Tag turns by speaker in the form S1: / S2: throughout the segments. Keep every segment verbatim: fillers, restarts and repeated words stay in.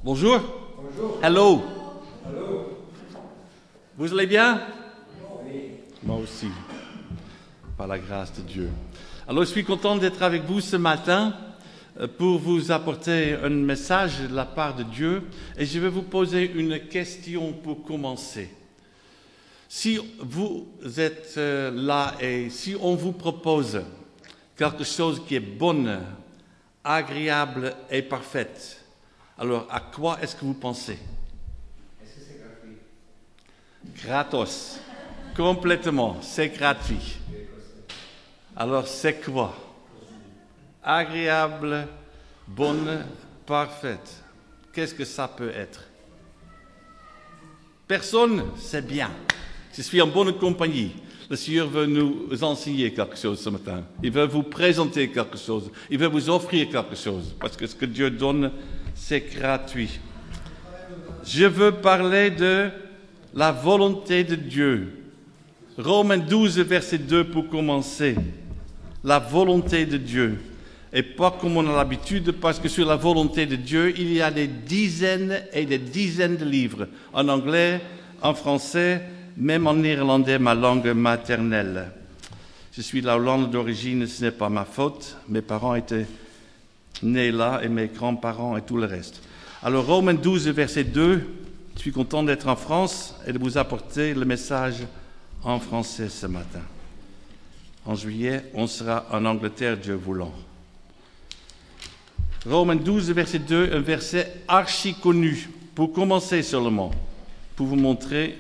S1: Bonjour.
S2: Bonjour.
S1: Hello.
S2: Allô.
S1: Vous allez bien?
S2: Oui.
S1: Moi aussi, par la grâce de Dieu. Alors, je suis content d'être avec vous ce matin pour vous apporter un message de la part de Dieu. Et je vais vous poser une question pour commencer. Si vous êtes là et si on vous propose quelque chose qui est bonne, agréable et parfaite, alors à quoi est-ce que vous pensez?
S2: Est-ce que c'est gratuit?
S1: Gratos. Complètement, c'est gratuit. Alors c'est quoi? Agréable, bonne, parfaite. Qu'est-ce que ça peut être? Personne, c'est bien. Je suis en bonne compagnie. Le Seigneur veut nous enseigner quelque chose ce matin. Il veut vous présenter quelque chose. Il veut vous offrir quelque chose. Parce que ce que Dieu donne, c'est gratuit. Je veux parler de la volonté de Dieu. Romains douze, verset deux pour commencer. La volonté de Dieu. Et pas comme on a l'habitude, parce que sur la volonté de Dieu, il y a des dizaines et des dizaines de livres. En anglais, en français, même en néerlandais, ma langue maternelle. Je suis de la Hollande d'origine, ce n'est pas ma faute. Mes parents étaient nés là et mes grands-parents et tout le reste. Alors, Romains douze, verset deux, je suis content d'être en France et de vous apporter le message en français ce matin. En juillet, on sera en Angleterre, Dieu voulant. Romains douze, verset deux, un verset archi connu, pour commencer seulement, pour vous montrer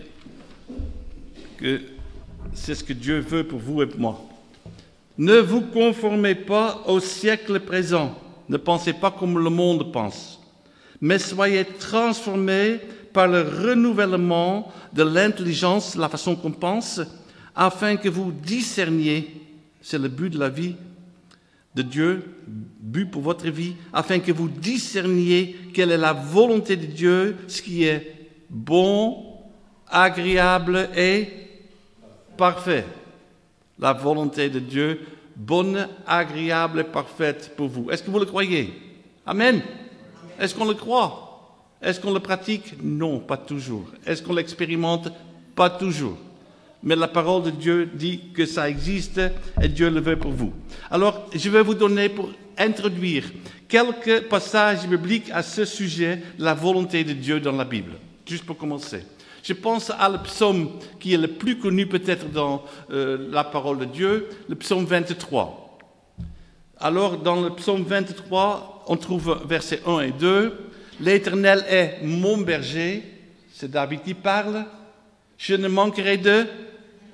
S1: que c'est ce que Dieu veut pour vous et pour moi. Ne vous conformez pas au siècle présent. Ne pensez pas comme le monde pense. Mais soyez transformés par le renouvellement de l'intelligence, la façon qu'on pense, afin que vous discerniez, c'est le but de la vie de Dieu, but pour votre vie, afin que vous discerniez quelle est la volonté de Dieu, ce qui est bon, agréable et parfait. La volonté de Dieu, bonne, agréable et parfaite pour vous. Est-ce que vous le croyez? Amen. Est-ce qu'on le croit? Est-ce qu'on le pratique? Non, pas toujours. Est-ce qu'on l'expérimente? Pas toujours. Mais la parole de Dieu dit que ça existe et Dieu le veut pour vous. Alors, je vais vous donner pour introduire quelques passages bibliques à ce sujet, la volonté de Dieu dans la Bible. Juste pour commencer. Je pense à le psaume qui est le plus connu peut-être dans euh, la parole de Dieu, le psaume vingt-trois. Alors, dans le psaume vingt-trois, on trouve versets un et deux. « L'Éternel est mon berger », c'est David qui parle, « je ne manquerai de rien »,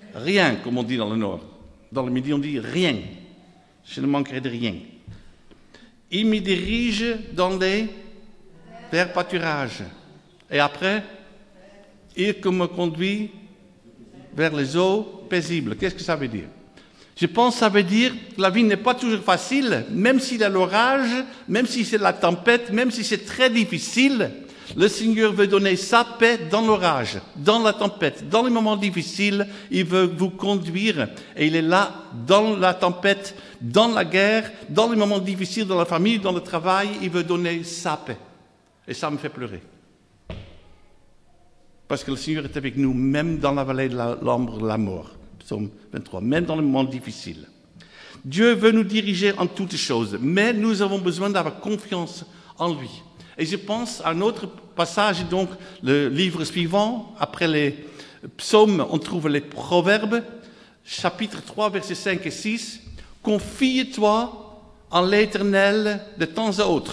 S1: comme on dit dans le Nord. Dans le Midi, on dit « rien ». Je ne manquerai de rien. Il me dirige dans les verts pâturages. Et après, il me conduit vers les eaux paisibles. Qu'est-ce que ça veut dire? Je pense que ça veut dire que la vie n'est pas toujours facile, même s'il y a l'orage, même si c'est la tempête, même si c'est très difficile. Le Seigneur veut donner sa paix dans l'orage, dans la tempête, dans les moments difficiles. Il veut vous conduire et il est là dans la tempête, dans la guerre, dans les moments difficiles, dans la famille, dans le travail. Il veut donner sa paix. Et ça me fait pleurer. Parce que le Seigneur est avec nous, même dans la vallée de l'ombre de la mort. Psaume vingt-trois, même dans les moments difficiles. Dieu veut nous diriger en toutes choses, mais nous avons besoin d'avoir confiance en lui. Et je pense à un autre passage, donc le livre suivant, après les psaumes, on trouve les proverbes, chapitre trois, versets cinq et six. « Confie-toi en l'Éternel de temps à autre. »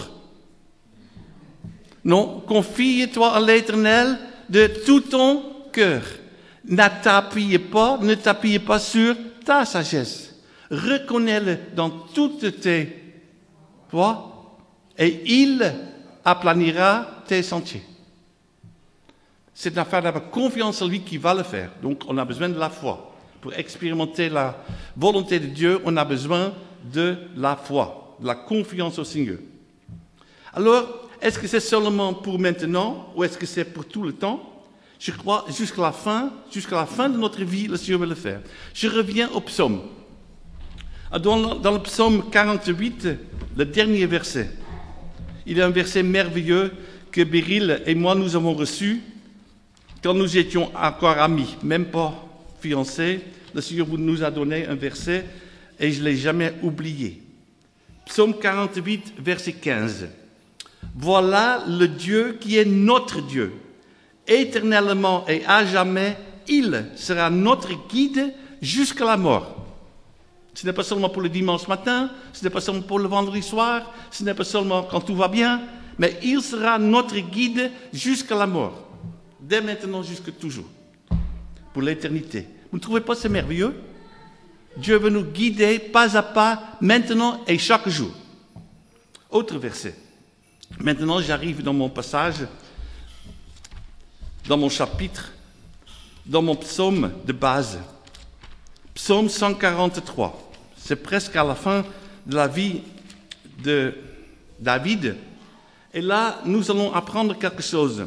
S1: Non, confie-toi en l'Éternel de tout ton cœur. Ne t'appuyez pas, ne t'appuyez pas sur ta sagesse. Reconnais-le dans toutes tes voies et il aplanira tes sentiers. C'est une affaire d'avoir confiance en lui qui va le faire. Donc on a besoin de la foi. Pour expérimenter la volonté de Dieu, on a besoin de la foi, de la confiance au Seigneur. Alors, est-ce que c'est seulement pour maintenant ou est-ce que c'est pour tout le temps? Je crois jusqu'à la fin, jusqu'à la fin de notre vie, le Seigneur veut le faire. Je reviens au psaume. Dans, dans le psaume quarante-huit, le dernier verset, il y a un verset merveilleux que Beryl et moi nous avons reçu quand nous étions encore amis, même pas fiancés. Le Seigneur nous a donné un verset et je ne l'ai jamais oublié. Psaume quarante-huit, verset quinze. Voilà le Dieu qui est notre Dieu. Éternellement et à jamais, il sera notre guide jusqu'à la mort. Ce n'est pas seulement pour le dimanche matin, ce n'est pas seulement pour le vendredi soir, ce n'est pas seulement quand tout va bien, mais il sera notre guide jusqu'à la mort. Dès maintenant jusqu'à toujours. Pour l'éternité. Vous ne trouvez pas ça merveilleux? Dieu veut nous guider pas à pas, maintenant et chaque jour. Autre verset. Maintenant, j'arrive dans mon passage, dans mon chapitre, dans mon psaume de base. Psaume cent quarante-trois. C'est presque à la fin de la vie de David. Et là, nous allons apprendre quelque chose.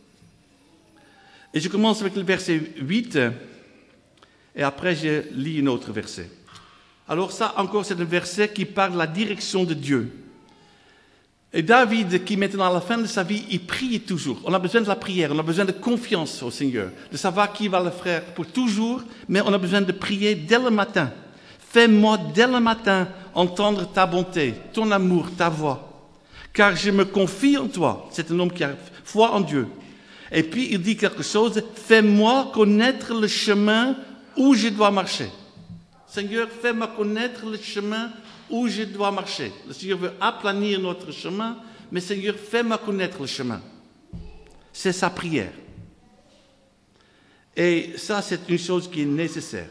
S1: Et je commence avec le verset huit. Et après, je lis un autre verset. Alors ça, encore, c'est un verset qui parle de la direction de Dieu. Et David, qui maintenant, à la fin de sa vie, il prie toujours. On a besoin de la prière, on a besoin de confiance au Seigneur, de savoir qui va le faire pour toujours, mais on a besoin de prier dès le matin. Fais-moi dès le matin entendre ta bonté, ton amour, ta voix. Car je me confie en toi. C'est un homme qui a foi en Dieu. Et puis, il dit quelque chose, fais-moi connaître le chemin où je dois marcher. Seigneur, fais-moi connaître le chemin où je dois marcher. Le Seigneur veut aplanir notre chemin, mais Seigneur, fais-moi connaître le chemin. C'est sa prière. Et ça, c'est une chose qui est nécessaire.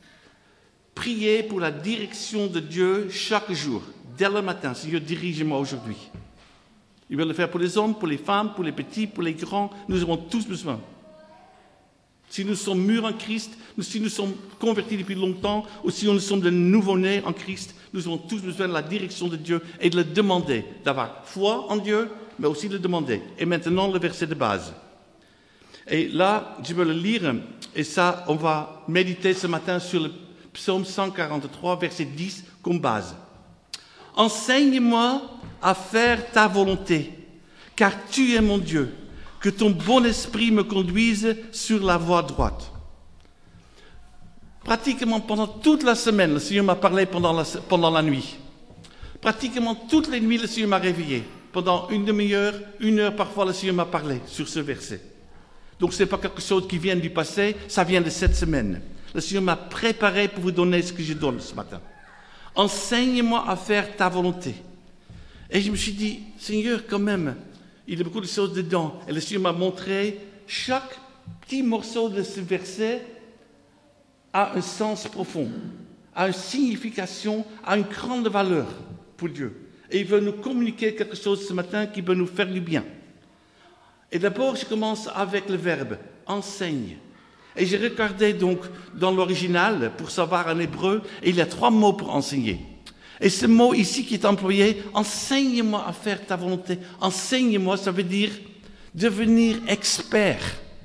S1: Prier pour la direction de Dieu chaque jour, dès le matin. Seigneur, dirige-moi aujourd'hui. Il veut le faire pour les hommes, pour les femmes, pour les petits, pour les grands. Nous avons tous besoin. Si nous sommes mûrs en Christ, si nous sommes convertis depuis longtemps, ou si nous sommes de nouveau-nés en Christ, nous avons tous besoin de la direction de Dieu et de le demander, d'avoir foi en Dieu, mais aussi de le demander. Et maintenant, le verset de base. Et là, je vais le lire, et ça, on va méditer ce matin sur le psaume cent quarante-trois, verset dix, comme base. Enseigne-moi à faire ta volonté, car tu es mon Dieu. Que ton bon esprit me conduise sur la voie droite. Pratiquement pendant toute la semaine, le Seigneur m'a parlé pendant la, pendant la nuit. Pratiquement toutes les nuits, le Seigneur m'a réveillé. Pendant une demi-heure, une heure parfois, le Seigneur m'a parlé sur ce verset. Donc ce n'est pas quelque chose qui vient du passé, ça vient de cette semaine. Le Seigneur m'a préparé pour vous donner ce que je donne ce matin. Enseigne-moi à faire ta volonté. Et je me suis dit, Seigneur, quand même, il y a beaucoup de choses dedans. Et le Seigneur m'a montré chaque petit morceau de ce verset a un sens profond, a une signification, a une grande valeur pour Dieu. Et il veut nous communiquer quelque chose ce matin qui peut nous faire du bien. Et d'abord, je commence avec le verbe « enseigne ». Et j'ai regardé donc dans l'original pour savoir en hébreu, et il y a trois mots pour enseigner. Et ce mot ici qui est employé, enseigne-moi à faire ta volonté. Enseigne-moi, ça veut dire devenir expert.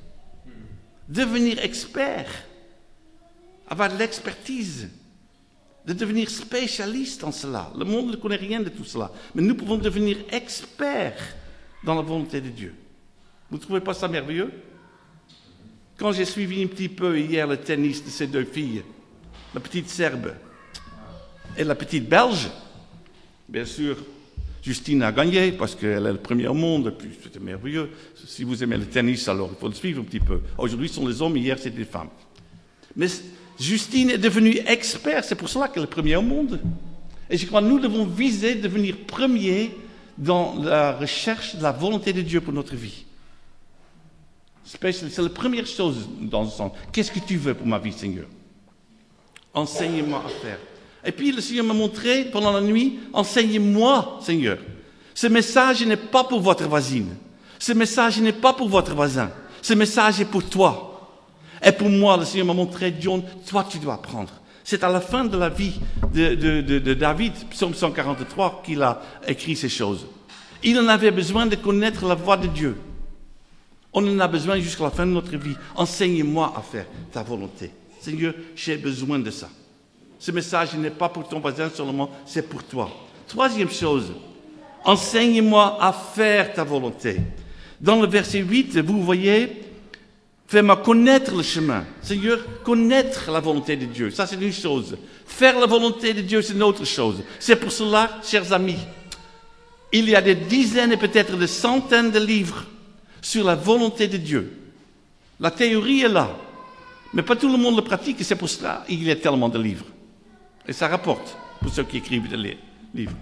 S1: Devenir expert. Avoir de l'expertise. De devenir spécialiste en cela. Le monde ne connaît rien de tout cela. Mais nous pouvons devenir experts dans la volonté de Dieu. Vous ne trouvez pas ça merveilleux? Quand j'ai suivi un petit peu hier le tennis de ces deux filles, la petite Serbe et la petite Belge, bien sûr, Justine a gagné parce qu'elle est le premier au monde, et puis c'était merveilleux. Si vous aimez le tennis, alors il faut le suivre un petit peu. Aujourd'hui, ce sont les hommes, hier, c'est des femmes. Mais Justine est devenue experte, c'est pour cela qu'elle est le premier au monde. Et je crois que nous devons viser devenir premiers dans la recherche de la volonté de Dieu pour notre vie. C'est la première chose dans ce sens. Qu'est-ce que tu veux pour ma vie, Seigneur? Enseigne-moi à faire. Et puis le Seigneur m'a montré pendant la nuit, enseigne-moi, Seigneur. Ce message n'est pas pour votre voisine. Ce message n'est pas pour votre voisin. Ce message est pour toi. Et pour moi, le Seigneur m'a montré, John, toi tu dois apprendre. C'est à la fin de la vie de, de, de, de David, psaume cent quarante-trois, qu'il a écrit ces choses. Il en avait besoin de connaître la voix de Dieu. On en a besoin jusqu'à la fin de notre vie. Enseigne-moi à faire ta volonté. Seigneur, j'ai besoin de ça. Ce message n'est pas pour ton voisin seulement, c'est pour toi. Troisième chose, enseigne-moi à faire ta volonté. Dans le verset huit, vous voyez, fais-moi connaître le chemin. Seigneur, connaître la volonté de Dieu, ça c'est une chose. Faire la volonté de Dieu, c'est une autre chose. C'est pour cela, chers amis, il y a des dizaines et peut-être des centaines de livres sur la volonté de Dieu. La théorie est là, mais pas tout le monde le pratique et c'est pour cela qu'il y a tellement de livres. Et ça rapporte pour ceux qui écrivent des livres.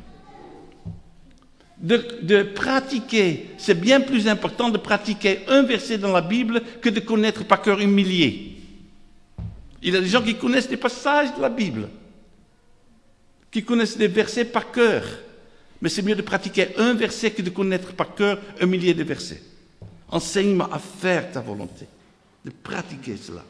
S1: De, de pratiquer, c'est bien plus important de pratiquer un verset dans la Bible que de connaître par cœur un millier. Il y a des gens qui connaissent des passages de la Bible, qui connaissent des versets par cœur. Mais c'est mieux de pratiquer un verset que de connaître par cœur un millier de versets. Enseigne-moi à faire ta volonté, de pratiquer cela.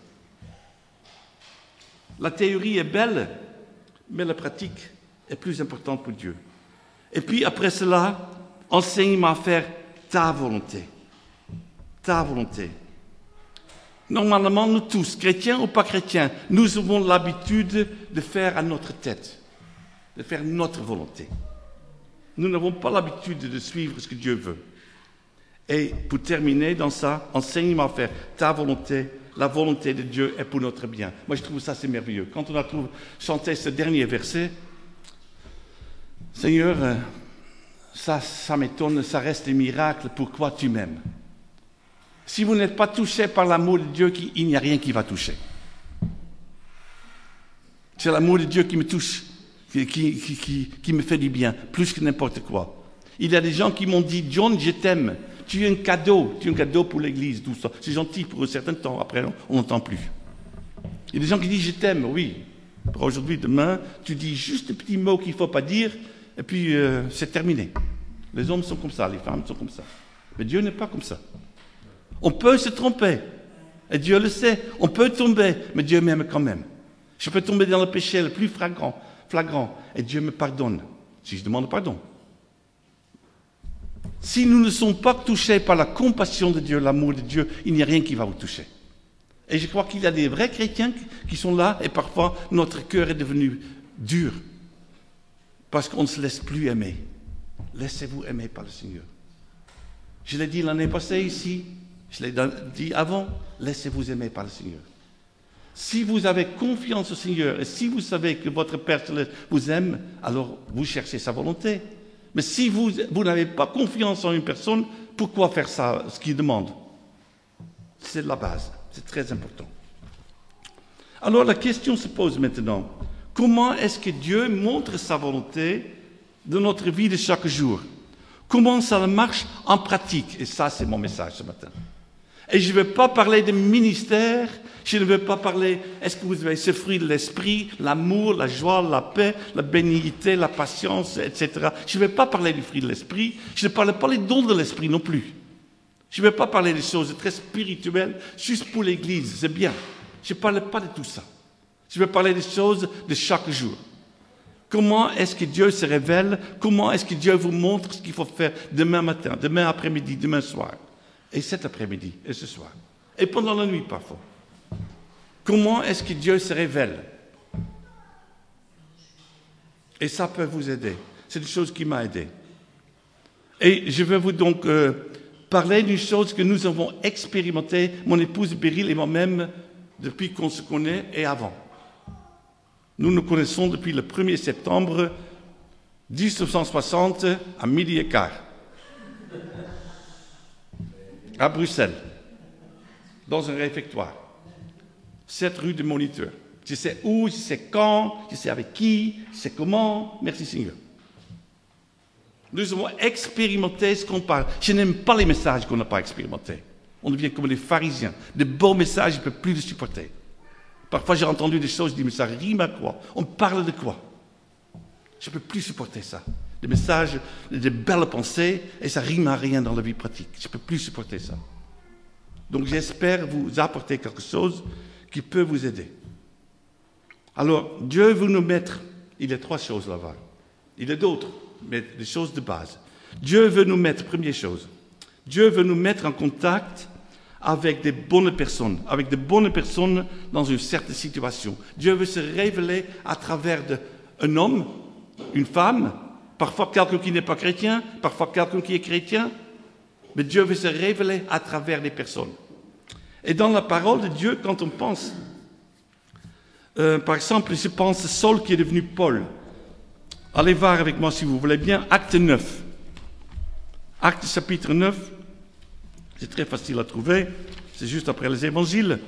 S1: La théorie est belle, mais la pratique est plus importante pour Dieu. Et puis après cela, enseigne-moi à faire ta volonté. Ta volonté. Normalement, nous tous, chrétiens ou pas chrétiens, nous avons l'habitude de faire à notre tête, de faire notre volonté. Nous n'avons pas l'habitude de suivre ce que Dieu veut. Et pour terminer dans ça, enseigne-moi à faire ta volonté. La volonté de Dieu est pour notre bien. Moi, je trouve ça c'est merveilleux. Quand on a trouvé, chanté ce dernier verset, Seigneur, ça, ça m'étonne, ça reste un miracle, pourquoi tu m'aimes? Si vous n'êtes pas touché par l'amour de Dieu, il n'y a rien qui va toucher. C'est l'amour de Dieu qui me touche, qui, qui, qui, qui me fait du bien, plus que n'importe quoi. Il y a des gens qui m'ont dit, John, je t'aime, tu es un cadeau, tu es un cadeau pour l'Église, tout ça. C'est gentil pour un certain temps, après on n'entend plus. Il y a des gens qui disent, je t'aime, oui. Aujourd'hui, demain, tu dis juste un petit mot qu'il ne faut pas dire, et puis euh, c'est terminé. Les hommes sont comme ça, les femmes sont comme ça. Mais Dieu n'est pas comme ça. On peut se tromper, et Dieu le sait. On peut tomber, mais Dieu m'aime quand même. Je peux tomber dans le péché le plus flagrant, flagrant et Dieu me pardonne, si je demande pardon. Si nous ne sommes pas touchés par la compassion de Dieu, l'amour de Dieu, il n'y a rien qui va vous toucher. Et je crois qu'il y a des vrais chrétiens qui sont là, et parfois notre cœur est devenu dur. Parce qu'on ne se laisse plus aimer. Laissez-vous aimer par le Seigneur. Je l'ai dit l'année passée ici, je l'ai dit avant, laissez-vous aimer par le Seigneur. Si vous avez confiance au Seigneur et si vous savez que votre Père Céleste vous aime, alors vous cherchez sa volonté. Mais si vous, vous n'avez pas confiance en une personne, pourquoi faire ça, ce qu'il demande? C'est la base, c'est très important. Alors la question se pose maintenant. Comment est-ce que Dieu montre sa volonté dans notre vie de chaque jour? Comment ça marche en pratique? Et ça, c'est mon message ce matin. Et je ne veux pas parler de ministère, je ne veux pas parler, est-ce que vous avez ce fruit de l'esprit, l'amour, la joie, la paix, la bénignité, la patience, et cetera. Je ne veux pas parler du fruit de l'esprit, je ne parle pas des dons de l'esprit non plus. Je ne veux pas parler des choses très spirituelles, juste pour l'Église, c'est bien. Je ne parle pas de tout ça. Je veux parler des choses de chaque jour. Comment est-ce que Dieu se révèle? Comment est-ce que Dieu vous montre ce qu'il faut faire demain matin, demain après-midi, demain soir, et cet après-midi, et ce soir, et pendant la nuit parfois? Comment est-ce que Dieu se révèle? Et ça peut vous aider. C'est une chose qui m'a aidé. Et je vais vous donc euh, parler d'une chose que nous avons expérimentée, mon épouse Beryl et moi-même, depuis qu'on se connaît et avant. Nous nous connaissons depuis le premier septembre mille neuf cent soixante à midi et quart, à Bruxelles, dans un réfectoire, sept rue du Moniteur. Je sais où, je sais quand, je sais avec qui, je sais comment. Merci Seigneur. Nous avons expérimenté ce qu'on parle. Je n'aime pas les messages qu'on n'a pas expérimentés. On devient comme les pharisiens. De beaux messages, je ne peux plus les supporter. Parfois, j'ai entendu des choses, je dis, mais ça rime à quoi? On parle de quoi? Je ne peux plus supporter ça. Des messages, des belles pensées, et ça rime à rien dans la vie pratique. Je ne peux plus supporter ça. Donc, j'espère vous apporter quelque chose qui peut vous aider. Alors, Dieu veut nous mettre, il y a trois choses là-bas. Il y a d'autres, mais des choses de base. Dieu veut nous mettre, première chose, Dieu veut nous mettre en contact avec des bonnes personnes, avec de bonnes personnes dans une certaine situation. Dieu veut se révéler à travers de, un homme, une femme, parfois quelqu'un qui n'est pas chrétien, parfois quelqu'un qui est chrétien. mais Dieu veut se révéler à travers les personnes. Et dans la parole de Dieu, quand on pense, euh, par exemple, je pense Saul qui est devenu Paul. Allez voir avec moi si vous voulez bien, Acte neuf. Acte chapitre neuf, c'est très facile à trouver, c'est juste après les évangiles.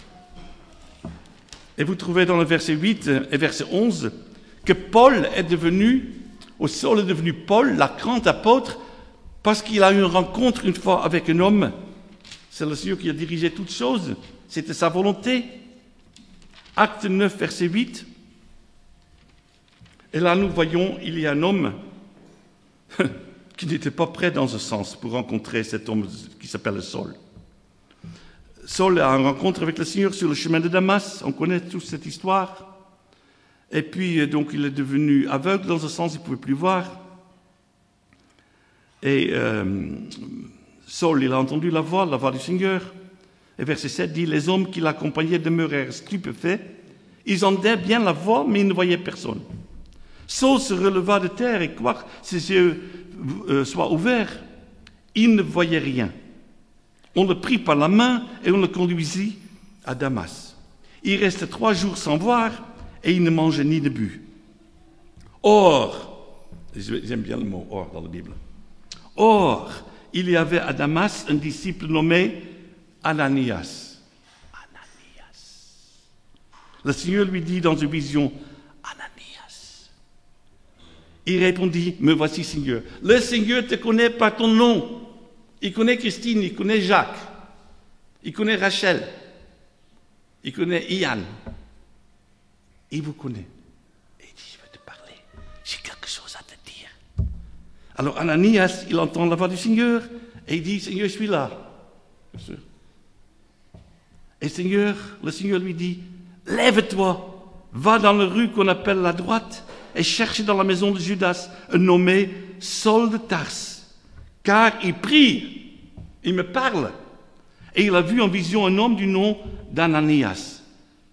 S1: Et vous trouvez dans le verset huit et verset onze que Paul est devenu, ou Saul est devenu Paul, la grande apôtre, parce qu'il a eu une rencontre une fois avec un homme. C'est le Seigneur qui a dirigé toutes choses. C'était sa volonté. Acte neuf, verset huit. Et là, nous voyons, il y a un homme qui n'était pas prêt dans un sens pour rencontrer cet homme qui s'appelle Saul. Saul a une rencontre avec le Seigneur sur le chemin de Damas. On connaît toute cette histoire. Et puis, donc, il est devenu aveugle dans un sens, il ne pouvait plus voir. Et euh, Saul, il a entendu la voix, la voix du Seigneur. Et verset sept dit, les hommes qui l'accompagnaient demeurèrent stupéfaits. Ils entendaient bien la voix, mais ils ne voyaient personne. Saul se releva de terre et quoique ses yeux euh, soient ouverts, il ne voyait rien. On le prit par la main et on le conduisit à Damas. Il restait trois jours sans voir et il ne mangeait ni ne but. Or, j'aime bien le mot or dans la Bible. Or, il y avait à Damas un disciple nommé Ananias. Ananias. Le Seigneur lui dit dans une vision, Ananias. Il répondit, me voici Seigneur. Le Seigneur te connaît par ton nom. Il connaît Christine, il connaît Jacques, il connaît Rachel, il connaît Ian. Il vous connaît. Et il dit, je veux te parler, j'ai quelque chose à te dire. Alors Ananias, il entend la voix du Seigneur et il dit, Seigneur, je suis là. Bien sûr. Et Seigneur, le Seigneur lui dit, lève-toi, va dans la rue qu'on appelle la droite et cherche dans la maison de Judas un nommé Saul de Tarse. Car il prie, il me parle. Et il a vu en vision un homme du nom d'Ananias.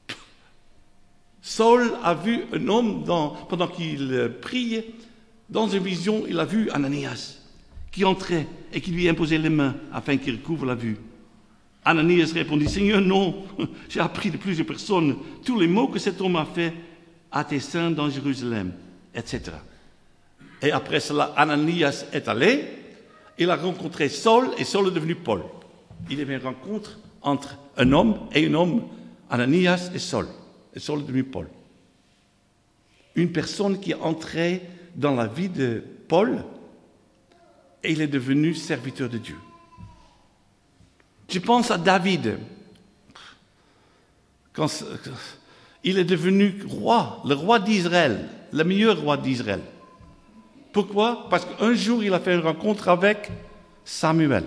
S1: Saul a vu un homme, dans, pendant qu'il priait, dans une vision, il a vu Ananias, qui entrait et qui lui imposait les mains afin qu'il recouvre la vue. Ananias répondit, Seigneur, non, j'ai appris de plusieurs personnes tous les maux que cet homme a fait à tes saints dans Jérusalem, et cetera. Et après cela, Ananias est allé. Il a rencontré Saul et Saul est devenu Paul. Il y avait une rencontre entre un homme et un homme, Ananias et Saul. Et Saul est devenu Paul. Une personne qui est entrée dans la vie de Paul et il est devenu serviteur de Dieu. Je pense à David. Quand il est devenu roi, le roi d'Israël, le meilleur roi d'Israël. Pourquoi? Parce qu'un jour, il a fait une rencontre avec Samuel.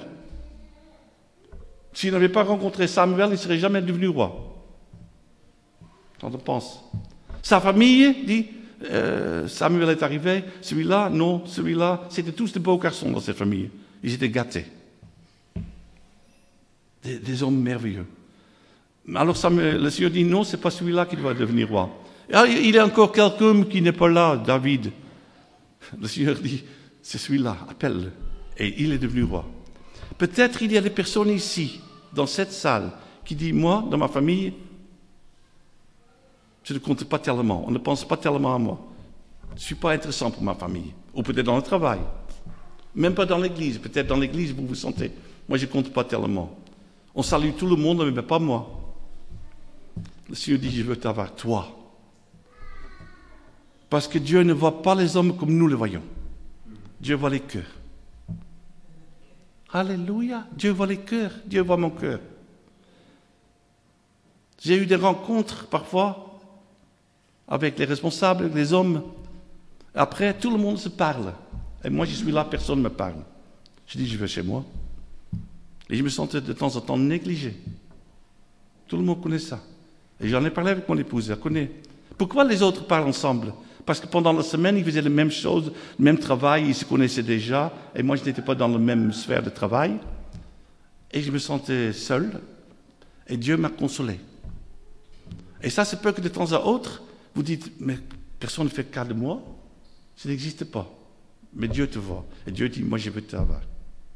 S1: S'il n'avait pas rencontré Samuel, il ne serait jamais devenu roi. Quand on pense. Sa famille dit, euh, Samuel est arrivé, celui-là, non, celui-là. C'était tous des beaux garçons dans cette famille. Ils étaient gâtés. Des, des hommes merveilleux. Alors Samuel, le Seigneur dit, non, ce n'est pas celui-là qui doit devenir roi. Et il y a encore quelqu'un qui n'est pas là, David. Le Seigneur dit, c'est celui-là, appelle-le. Et il est devenu roi. Peut-être il y a des personnes ici, dans cette salle, qui disent, moi, dans ma famille, je ne compte pas tellement, on ne pense pas tellement à moi. Je ne suis pas intéressant pour ma famille. Ou peut-être dans le travail. Même pas dans l'église. Peut-être dans l'église, vous vous sentez. Moi, je ne compte pas tellement. On salue tout le monde, mais pas moi. Le Seigneur dit, je veux t'avoir, toi. Parce que Dieu ne voit pas les hommes comme nous les voyons. Dieu voit les cœurs. Alléluia. Dieu voit les cœurs. Dieu voit mon cœur. J'ai eu des rencontres parfois avec les responsables, avec les hommes. Après, tout le monde se parle. Et moi, je suis là, personne ne me parle. Je dis, je vais chez moi. Et je me sentais de temps en temps négligé. Tout le monde connaît ça. Et j'en ai parlé avec mon épouse, elle connaît. Pourquoi les autres parlent ensemble? Parce que pendant la semaine, ils faisaient les mêmes choses, le même travail, ils se connaissaient déjà. Et moi, je n'étais pas dans la même sphère de travail. Et je me sentais seul. Et Dieu m'a consolé. Et ça, c'est peut que de temps à autre, vous dites, mais personne ne fait cas de moi. Ça n'existe pas. Mais Dieu te voit. Et Dieu dit, moi, je veux t'avoir.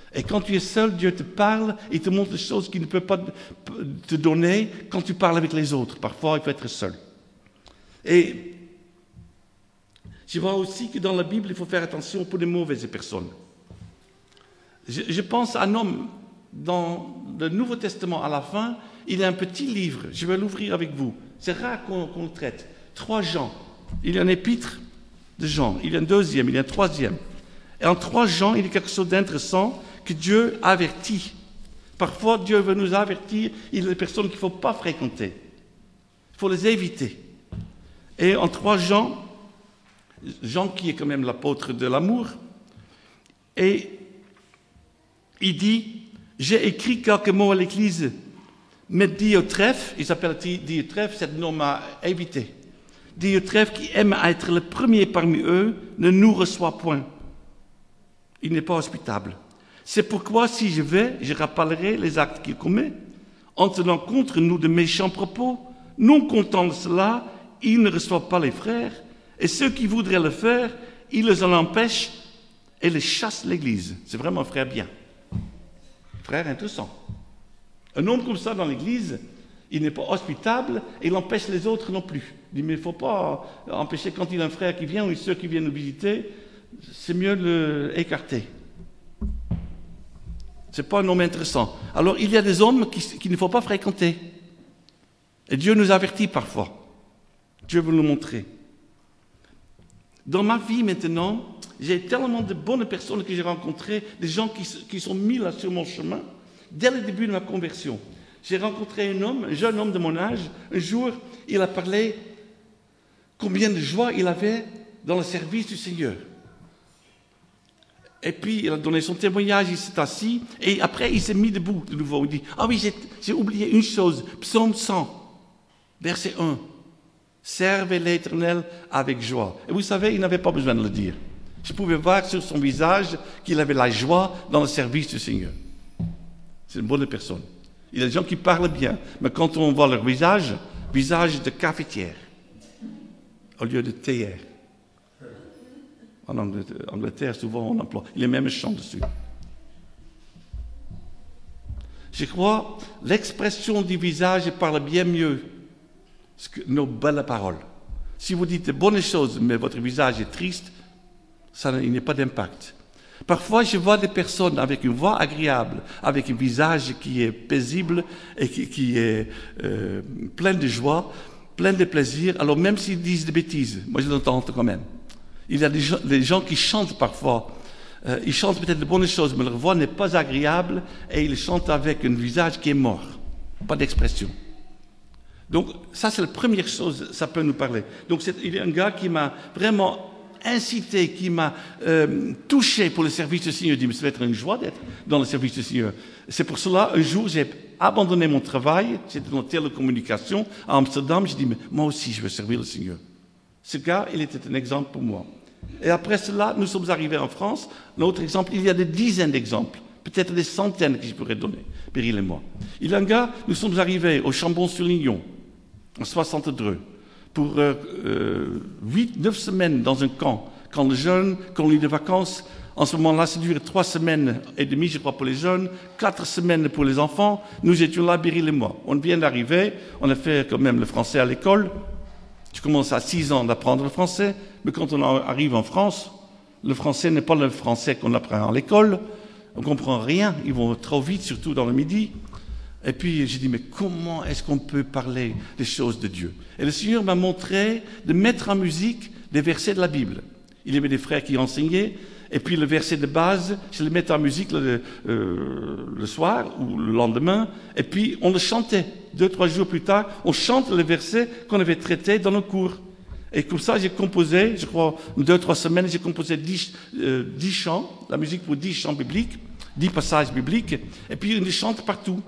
S1: Et quand tu es seul, Dieu te parle et te montre des choses qu'il ne peut pas te donner quand tu parles avec les autres. Parfois, il faut être seul. Et je vois aussi que dans la Bible, il faut faire attention pour les mauvaises personnes. Je, je pense à un homme dans le Nouveau Testament, à la fin, il y a un petit livre, je vais l'ouvrir avec vous. C'est rare qu'on, qu'on le traite. Trois Jean. Il y a un épître de Jean, il y a un deuxième, il y a un troisième. Et en trois Jean, il y a quelque chose d'intéressant que Dieu avertit. Parfois, Dieu veut nous avertir, il y a des personnes qu'il ne faut pas fréquenter. Il faut les éviter. Et en trois Jean, Jean qui est quand même l'apôtre de l'amour, et il dit, j'ai écrit quelques mots à l'église, mais Diotrephe, il s'appelle Diotrephe, c'est un homme à éviter. Diotrephe qui aime être le premier parmi eux, ne nous reçoit point. Il n'est pas hospitable. C'est pourquoi si je vais, je rappellerai les actes qu'il commet, en tenant contre nous de méchants propos. Non content de cela, il ne reçoit pas les frères, et ceux qui voudraient le faire, il les en empêche et les chasse l'église. C'est vraiment un frère bien. Frère intéressant. Un homme comme ça dans l'église, il n'est pas hospitable et il empêche les autres non plus. Il dit, mais il ne faut pas empêcher quand il y a un frère qui vient ou ceux qui viennent nous visiter, c'est mieux de l'écarter. Ce n'est pas un homme intéressant. Alors, il y a des hommes qu'il ne faut pas fréquenter. Et Dieu nous avertit parfois. Dieu veut nous montrer. Dans ma vie maintenant, j'ai tellement de bonnes personnes que j'ai rencontrées, des gens qui, qui sont mis là sur mon chemin, dès le début de ma conversion. J'ai rencontré un homme, un jeune homme de mon âge, un jour, il a parlé combien de joie il avait dans le service du Seigneur. Et puis, il a donné son témoignage, il s'est assis, et après, il s'est mis debout de nouveau. Il dit, ah oui, j'ai, j'ai oublié une chose, psaume cent, verset un. Servez l'Éternel avec joie. Et vous savez, il n'avait pas besoin de le dire. Je pouvais voir sur son visage qu'il avait la joie dans le service du Seigneur. C'est une bonne personne. Il y a des gens qui parlent bien, mais quand on voit leur visage, visage de cafetière, au lieu de théière. En Angleterre, souvent on emploie. Il y a même un chant dessus. Je crois l'expression du visage parle bien mieux que nos belles paroles. Si vous dites de bonnes choses, mais votre visage est triste, ça, il n'y a pas d'impact. Parfois, je vois des personnes avec une voix agréable, avec un visage qui est paisible et qui, qui est euh, plein de joie, plein de plaisir. Alors même s'ils disent des bêtises, moi je l'entends quand même. Il y a des gens, des gens qui chantent parfois. Euh, ils chantent peut-être de bonnes choses, mais leur voix n'est pas agréable et ils chantent avec un visage qui est mort. Pas d'expression. Donc ça, c'est la première chose, ça peut nous parler. Donc c'est, il y a un gars qui m'a vraiment incité, qui m'a euh, touché pour le service du Seigneur. Il dit, mais ça va être une joie d'être dans le service du Seigneur. C'est pour cela, un jour, j'ai abandonné mon travail, j'étais dans la télécommunication à Amsterdam, j'ai dit, mais moi aussi, je veux servir le Seigneur. Ce gars, il était un exemple pour moi. Et après cela, nous sommes arrivés en France. L'autre exemple, il y a des dizaines d'exemples, peut-être des centaines que je pourrais donner, Beryl et moi. Il y a un gars, nous sommes arrivés au Chambon-sur-Lignon, en soixante-deux, pour euh, euh, huit, neuf semaines dans un camp. Quand les jeunes, colonie de vacances, en ce moment-là, ça dure trois semaines et demie, je crois, pour les jeunes, quatre semaines pour les enfants. Nous étions là, Beryl et moi. On vient d'arriver, on a fait quand même le français à l'école. Je commence à six ans d'apprendre le français, mais quand on arrive en France, le français n'est pas le français qu'on apprend à l'école. On ne comprend rien, ils vont trop vite, surtout dans le midi. Et puis j'ai dit, mais comment est-ce qu'on peut parler des choses de Dieu? Et le Seigneur m'a montré de mettre en musique des versets de la Bible. Il y avait des frères qui enseignaient, et puis le verset de base, je le mettais en musique le, euh, le soir ou le lendemain, et puis on le chantait. Deux, trois jours plus tard, on chante le verset qu'on avait traité dans nos cours. Et comme ça, j'ai composé, je crois, deux, trois semaines, j'ai composé dix, euh, dix chants, la musique pour dix chants bibliques, dix passages bibliques, et puis on les chante partout.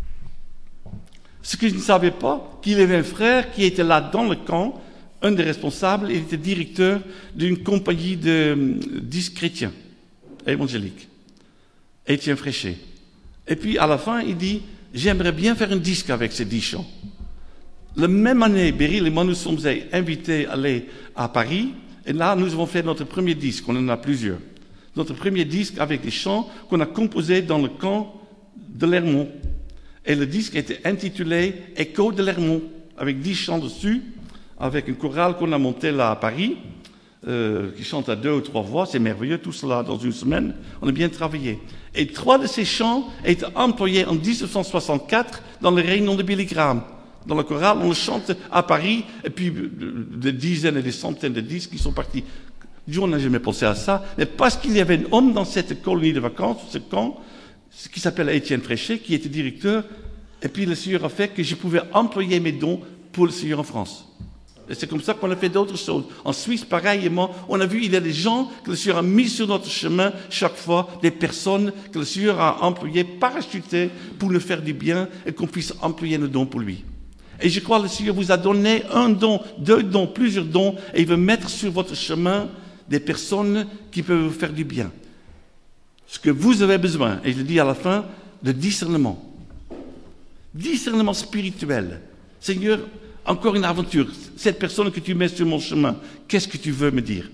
S1: Ce que je ne savais pas, qu'il y avait un frère qui était là dans le camp, un des responsables, il était directeur d'une compagnie de disques chrétiens, évangéliques, Étienne Fréchet. Et puis à la fin, il dit, j'aimerais bien faire un disque avec ces dix chants. La même année, Beryl et moi, nous sommes invités à aller à Paris, et là, nous avons fait notre premier disque, on en a plusieurs. notre premier disque avec des chants qu'on a composés dans le camp de Lermont. Et le disque était intitulé « Écho de Lermont », avec dix chants dessus, avec une chorale qu'on a montée là à Paris, euh, qui chante à deux ou trois voix. C'est merveilleux, tout cela dans une semaine. On a bien travaillé. Et trois de ces chants étaient employés en dix-neuf cent soixante-quatre dans les réunions de Billy Graham. Dans la chorale, on le chante à Paris, et puis des dizaines et des centaines de disques qui sont partis. Dieu n'a jamais pensé à ça, mais parce qu'il y avait un homme dans cette colonie de vacances, ce camp, qui s'appelle Étienne Fréchet, qui était directeur, et puis le Seigneur a fait que je pouvais employer mes dons pour le Seigneur en France. Et c'est comme ça qu'on a fait d'autres choses. En Suisse, pareillement, on a vu, il y a des gens que le Seigneur a mis sur notre chemin chaque fois, des personnes que le Seigneur a employées, parachutées, pour nous faire du bien, et qu'on puisse employer nos dons pour lui. Et je crois que le Seigneur vous a donné un don, deux dons, plusieurs dons, et il veut mettre sur votre chemin des personnes qui peuvent vous faire du bien. Ce que vous avez besoin, et je le dis à la fin, de discernement. Discernement spirituel. Seigneur, encore une aventure. Cette personne que tu mets sur mon chemin, qu'est-ce que tu veux me dire?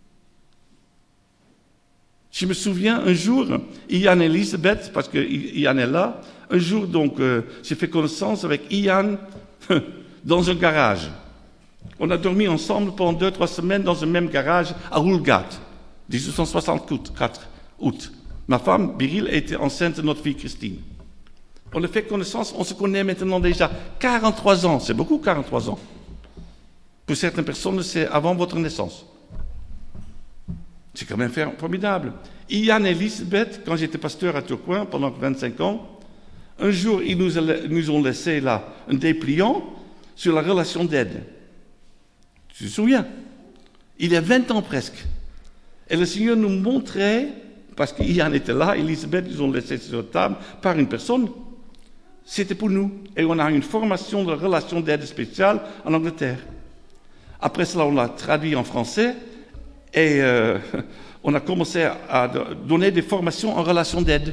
S1: Je me souviens un jour, Ian et Elisabeth, parce que Ian est là, un jour donc, euh, j'ai fait connaissance avec Ian dans un garage. On a dormi ensemble pendant deux, trois semaines dans un même garage à Houlgat, dix-neuf cent soixante-quatre août. Ma femme, Biril, était enceinte de notre fille Christine. On a fait connaissance, on se connaît maintenant déjà quarante-trois ans. C'est beaucoup, quarante-trois ans. Pour certaines personnes, c'est avant votre naissance. C'est quand même formidable. Ian et Elisabeth, quand j'étais pasteur à Tourcoing pendant vingt-cinq ans, un jour, ils nous, nous ont laissé là un dépliant sur la relation d'aide. Tu te souviens? Il y a vingt ans presque. Et le Seigneur nous montrait, parce qu'Ian était là, Elisabeth, ils ont laissé sur la table par une personne. C'était pour nous. Et on a une formation de relation d'aide spéciale en Angleterre. Après cela, on l'a traduit en français et euh, on a commencé à donner des formations en relation d'aide.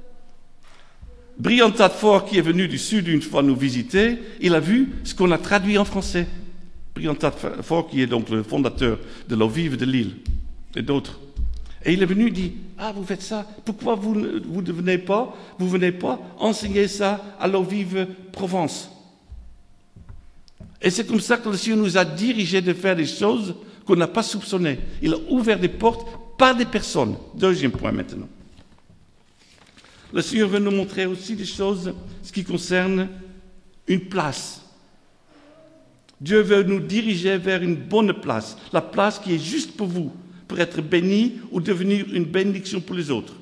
S1: Brian Tadford, qui est venu du Sud une fois nous visiter, il a vu ce qu'on a traduit en français. Brian Tadford, qui est donc le fondateur de l'Eau Vive de Lille et d'autres. Et il est venu et dit, ah, vous faites ça, pourquoi vous ne vous venez pas, vous venez pas enseigner ça à l'Eau Vive Provence? Et c'est comme ça que le Seigneur nous a dirigés de faire des choses qu'on n'a pas soupçonnées. Il a ouvert des portes par des personnes. Deuxième point maintenant. Le Seigneur veut nous montrer aussi des choses, ce qui concerne une place. Dieu veut nous diriger vers une bonne place, la place qui est juste pour vous, pour être béni ou devenir une bénédiction pour les autres.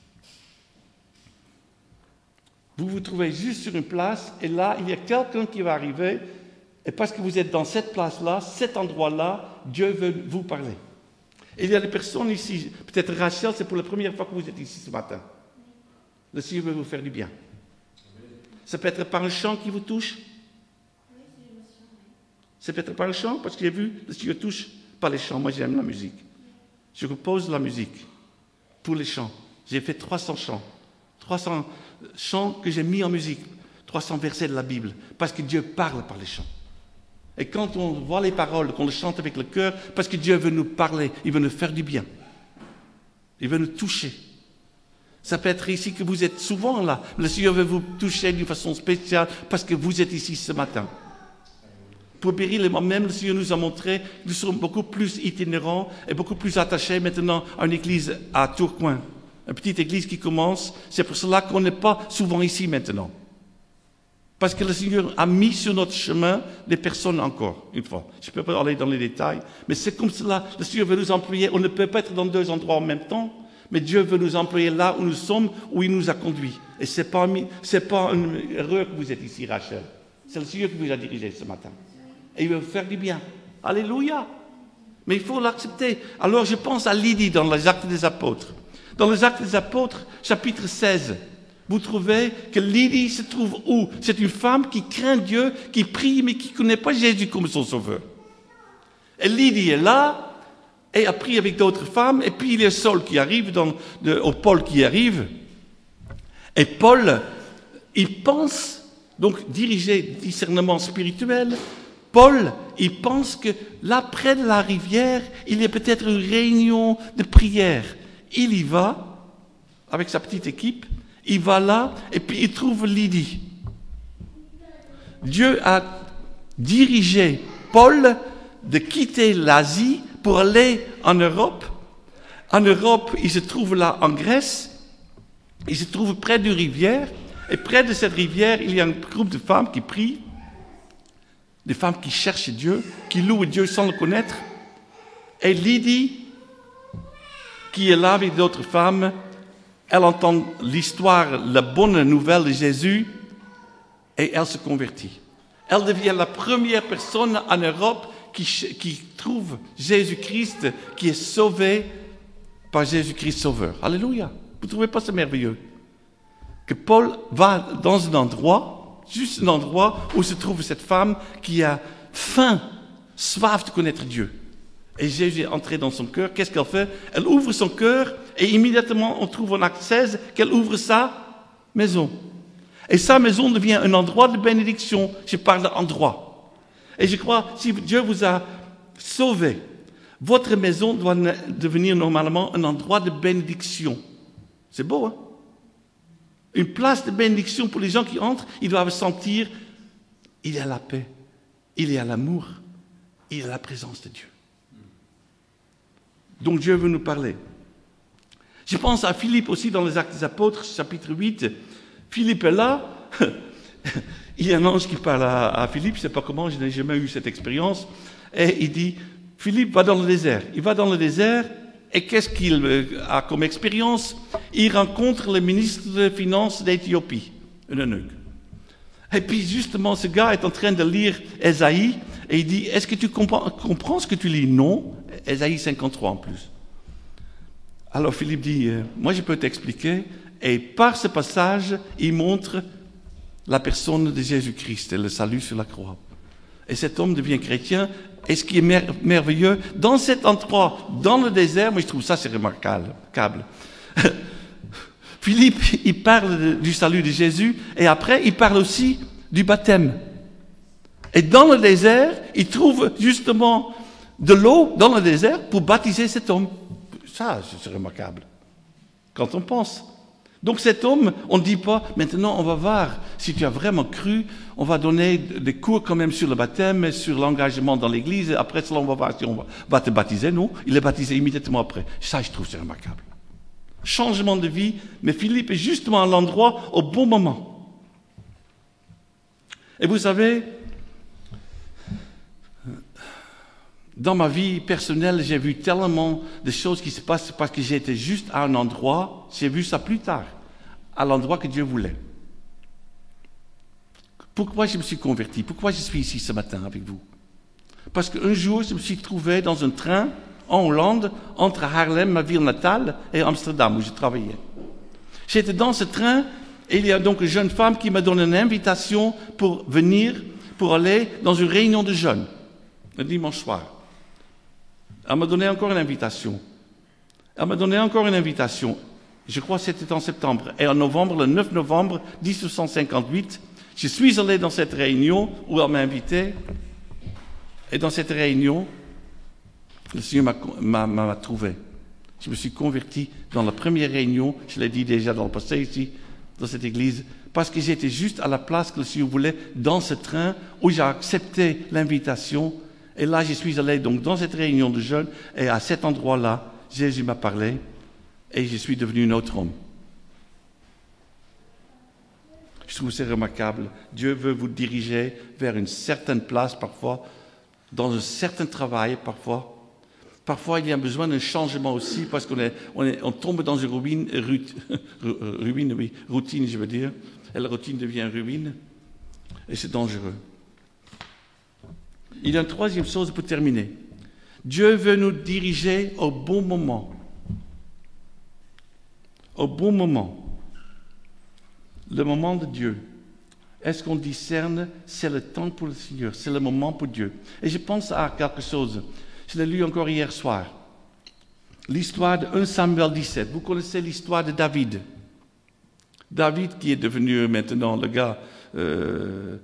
S1: Vous vous trouvez juste sur une place et là, il y a quelqu'un qui va arriver et parce que vous êtes dans cette place-là, cet endroit-là, Dieu veut vous parler. Et il y a des personnes ici, peut-être Rachel, c'est pour la première fois que vous êtes ici ce matin. Le Seigneur veut vous faire du bien. Ça peut être par un chant qui vous touche. Ça peut être par un chant, parce que j'ai vu, le Seigneur touche par les chants. Moi, j'aime la musique. Je repose la musique pour les chants. J'ai fait trois cents chants. trois cents chants que j'ai mis en musique. trois cents versets de la Bible. Parce que Dieu parle par les chants. Et quand on voit les paroles, qu'on le chante avec le cœur, parce que Dieu veut nous parler, il veut nous faire du bien. Il veut nous toucher. Ça peut être ici que vous êtes souvent là. Le Seigneur veut vous toucher d'une façon spéciale parce que vous êtes ici ce matin. Pour Beryl et moi-même, le Seigneur nous a montré que nous sommes beaucoup plus itinérants et beaucoup plus attachés maintenant à une église à Tourcoing. Une petite église qui commence. C'est pour cela qu'on n'est pas souvent ici maintenant. Parce que le Seigneur a mis sur notre chemin des personnes encore, une fois. Je ne peux pas aller dans les détails, mais c'est comme cela. Le Seigneur veut nous employer. On ne peut pas être dans deux endroits en même temps, mais Dieu veut nous employer là où nous sommes, où il nous a conduits. Et ce n'est pas, c'est pas une erreur que vous êtes ici, Rachel. C'est le Seigneur qui vous a dirigé ce matin. Et il veut vous faire du bien. Alléluia. Mais il faut l'accepter. Alors je pense à Lydie dans les Actes des Apôtres. Dans les Actes des Apôtres, chapitre seize, vous trouvez que Lydie se trouve où? C'est une femme qui craint Dieu, qui prie, mais qui ne connaît pas Jésus comme son sauveur. Et Lydie est là, et a pris avec d'autres femmes, et puis il y a Saul qui arrive, dans, de, au Paul qui arrive. Et Paul, il pense, donc diriger discernement spirituel, Paul, il pense que là, près de la rivière, il y a peut-être une réunion de prière. il y va, avec sa petite équipe, il va là, et puis il trouve Lydie. Dieu a dirigé Paul de quitter l'Asie pour aller en Europe. En Europe, il se trouve là en Grèce, il se trouve près d'une rivière, et près de cette rivière, il y a un groupe de femmes qui prient, des femmes qui cherchent Dieu, qui louent Dieu sans le connaître. Et Lydie, qui est là avec d'autres femmes, elle entend l'histoire, la bonne nouvelle de Jésus, et elle se convertit. Elle devient la première personne en Europe qui, qui trouve Jésus-Christ, qui est sauvé par Jésus-Christ Sauveur. Alléluia. Vous ne trouvez pas ça merveilleux? Que Paul va dans un endroit, juste un endroit où se trouve cette femme qui a faim, soif de connaître Dieu. Et Jésus est entré dans son cœur. Qu'est-ce qu'elle fait? Elle ouvre son cœur et immédiatement on trouve en acte seize qu'elle ouvre sa maison. Et sa maison devient un endroit de bénédiction. Je parle d'endroit. Et je crois, si Dieu vous a sauvé, votre maison doit devenir normalement un endroit de bénédiction. C'est beau, hein? Une place de bénédiction pour les gens qui entrent, ils doivent sentir, il y a la paix, il y a l'amour, il y a la présence de Dieu. Donc Dieu veut nous parler. Je pense à Philippe aussi dans les Actes des Apôtres, chapitre huit. Philippe est là. Il y a un ange qui parle à, à Philippe, je ne sais pas comment, je n'ai jamais eu cette expérience. Et il dit, Philippe va dans le désert. Il va dans le désert, et qu'est-ce qu'il a comme expérience? Il rencontre le ministre des Finances d'Éthiopie, un eunuque. Et puis justement, ce gars est en train de lire Ésaïe, et il dit, est-ce que tu comprends, comprends ce que tu lis? Non. Ésaïe cinquante-trois en plus. Alors Philippe dit, euh, moi je peux t'expliquer, et par ce passage, il montre la personne de Jésus-Christ et le salut sur la croix. Et cet homme devient chrétien, et ce qui est mer- merveilleux, dans cet endroit, dans le désert, moi je trouve ça c'est remarquable. Philippe, il parle de, du salut de Jésus, et après il parle aussi du baptême. Et dans le désert, il trouve justement de l'eau dans le désert pour baptiser cet homme. Ça, c'est remarquable. Quand on pense. Donc cet homme, on ne dit pas, maintenant on va voir si tu as vraiment cru, on va donner des cours quand même sur le baptême, sur l'engagement dans l'église, après cela on va voir si on va te baptiser. Non, il est baptisé immédiatement après. Ça, je trouve c'est remarquable. Changement de vie, mais Philippe est justement à l'endroit au bon moment. Et vous savez, dans ma vie personnelle, j'ai vu tellement de choses qui se passent parce que j'étais juste à un endroit, j'ai vu ça plus tard, à l'endroit que Dieu voulait. Pourquoi je me suis converti? Pourquoi je suis ici ce matin avec vous? Parce qu'un jour, je me suis trouvé dans un train en Hollande, entre Haarlem, ma ville natale, et Amsterdam, où je travaillais. J'étais dans ce train, et il y a donc une jeune femme qui m'a donné une invitation pour venir, pour aller dans une réunion de jeunes, le dimanche soir. Elle m'a donné encore une invitation. Elle m'a donné encore une invitation. Je crois que c'était en septembre. Et en novembre, le neuf novembre dix-neuf cent cinquante-huit, je suis allé dans cette réunion où elle m'a invité. Et dans cette réunion, le Seigneur m'a, m'a, m'a trouvé. Je me suis converti dans la première réunion, je l'ai dit déjà dans le passé ici, dans cette église, parce que j'étais juste à la place que le Seigneur voulait, dans ce train où j'ai accepté l'invitation. Et là, je suis allé donc dans cette réunion de jeunes, et à cet endroit-là, Jésus m'a parlé, et je suis devenu un autre homme. Je trouve c'est remarquable. Dieu veut vous diriger vers une certaine place parfois, dans un certain travail parfois. Parfois, il y a besoin d'un changement aussi, parce qu'on est, on, est, on tombe dans une ruine, ruine, oui, routine, je veux dire, et la routine devient ruine, et c'est dangereux. Il y a une troisième chose pour terminer. Dieu veut nous diriger au bon moment. Au bon moment. Le moment de Dieu. Est-ce qu'on discerne? C'est le temps pour le Seigneur. C'est le moment pour Dieu. Et je pense à quelque chose. Je l'ai lu encore hier soir. L'histoire de premier Samuel dix-sept. Vous connaissez l'histoire de David. David qui est devenu maintenant le gars... Euh,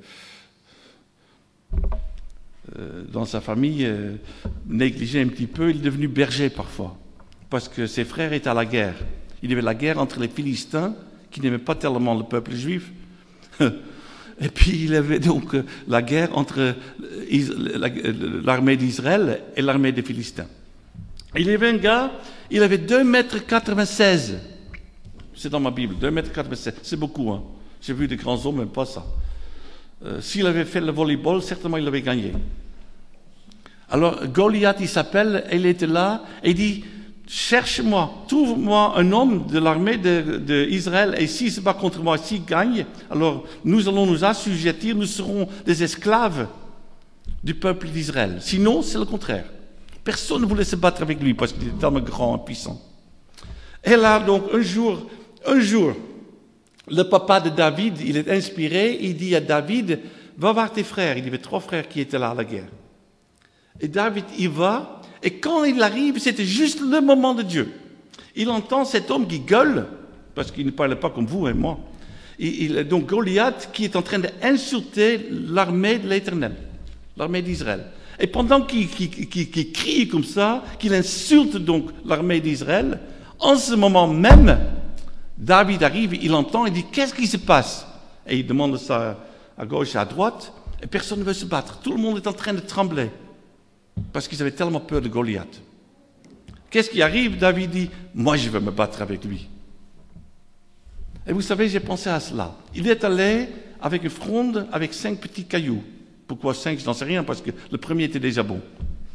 S1: Euh, dans sa famille, euh, négligé un petit peu, il est devenu berger parfois. parce que ses frères étaient à la guerre. Il y avait la guerre entre les Philistins, qui n'aimaient pas tellement le peuple juif, et puis il y avait donc la guerre entre l'armée d'Israël et l'armée des Philistins. Il y avait un gars, il avait deux mètres quatre-vingt-seize. C'est dans ma Bible, deux mètres quatre-vingt-seize. C'est beaucoup, hein. J'ai vu des grands hommes, même pas ça. Euh, s'il avait fait le volleyball, certainement il avait gagné. Alors Goliath, il s'appelle, il était là, et il dit, cherche-moi, trouve-moi un homme de l'armée d'Israël, et s'il se bat contre moi, s'il gagne, alors nous allons nous assujettir, nous serons des esclaves du peuple d'Israël. Sinon, c'est le contraire. Personne ne voulait se battre avec lui, parce qu'il était tellement grand et puissant. Et là, donc, un jour, un jour, le papa de David, il est inspiré, il dit à David, va voir tes frères. Il y avait trois frères qui étaient là à la guerre. Et David y va, et quand il arrive, c'était juste le moment de Dieu. Il entend cet homme qui gueule, parce qu'il ne parlait pas comme vous et moi. Et, il, donc Goliath qui est en train d'insulter l'armée de l'Éternel, l'armée d'Israël. Et pendant qu'il, qu'il, qu'il, qu'il crie comme ça, qu'il insulte donc l'armée d'Israël, en ce moment même, David arrive, il entend, il dit, qu'est-ce qui se passe? Et il demande ça à gauche et à droite, et personne ne veut se battre. Tout le monde est en train de trembler, parce qu'ils avaient tellement peur de Goliath. Qu'est-ce qui arrive? David dit, moi je veux me battre avec lui. Et vous savez, j'ai pensé à cela. Il est allé avec une fronde, avec cinq petits cailloux. Pourquoi cinq? Je n'en sais rien, parce que le premier était déjà bon.